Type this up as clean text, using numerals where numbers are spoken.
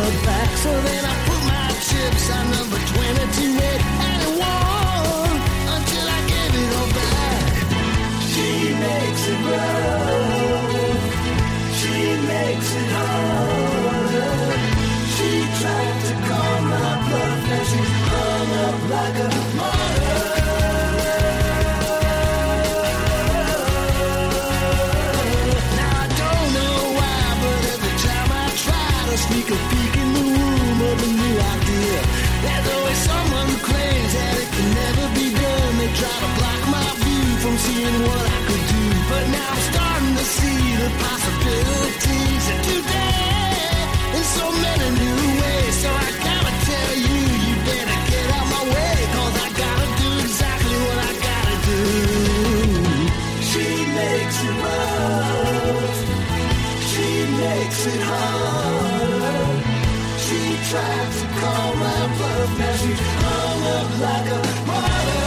her back. So then I put my chips on number 22 red and it won until I gave it all back. She makes it rough, she makes it hard. She tried to call my bluff and she hung up like a martyr. Now I don't know why, but every time I try to sneak a peek in the room of a new idea, there's always someone who claims that it can never be done. They try to block my view from seeing what I could do, but now I'm starting to see the possibilities of today in so many new ways. So I gotta tell you, you better get out my way, 'cause I gotta do exactly what I gotta do. She makes it rough, she makes it hard. She tried to call my bluff, now she's hung up like a martyr.